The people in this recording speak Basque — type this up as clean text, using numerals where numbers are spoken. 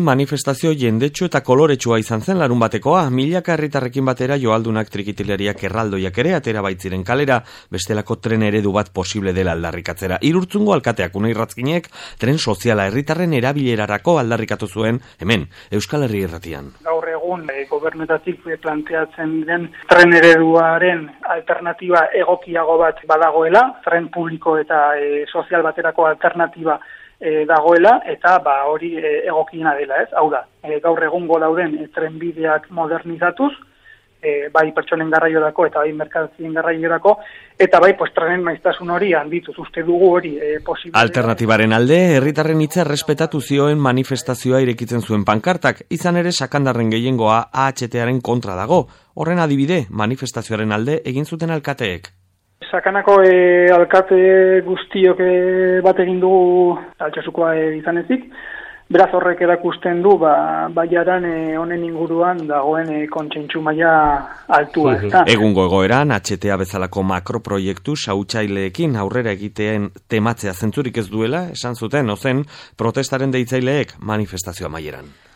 manifestazio jendetsu eta koloretsua izan zen larun batekoa, milaka herritarrekin batera joaldunak, trikitilariak, erraldoiak ere atera baitziren kalera, bestelako tren eredu bat posible dela aldarrikatzera. Irurtzungo alkateak Unai Razkinek tren soziala herritarren erabilerarako aldarrikatu zuen hemen, Euskal Herri Irratian. Gaur egun gobernutatik planteatzen den tren ereduaren alternatiba egokiago bat badagoela, tren publiko eta sozial baterako alternatiba dagoela, eta hori egokiena dela, ez? Hau da, gaur egungo dauden trenbideak modernizatuz, bai pertsonen garraiorako eta bai merkantzien garraiorako, eta bai trenen maiztasun hori handituz, uste dugu hori posible. Alternatibaren alde, herritarren hitza errespetatu zioen manifestazioa irekitzen zuen pankartak, izan ere sakandarren gehiengoa AHT-aren kontra dago. Horren adibide, manifestazioaren alde egin zuten alkateek. Sakanako alkate guztiok bat egin dugu Altsasukoa izan ezik, beraz horrek erakusten du baiaran honen inguruan dagoen kontsentsu maila altua. Egungo egoeran, HTA bezalako makroproiektu xahutsaileekin aurrera egiteen tematzea zentzurik ez duela, esan zuten ozen protestaren deitzaileek manifestazio amaieran.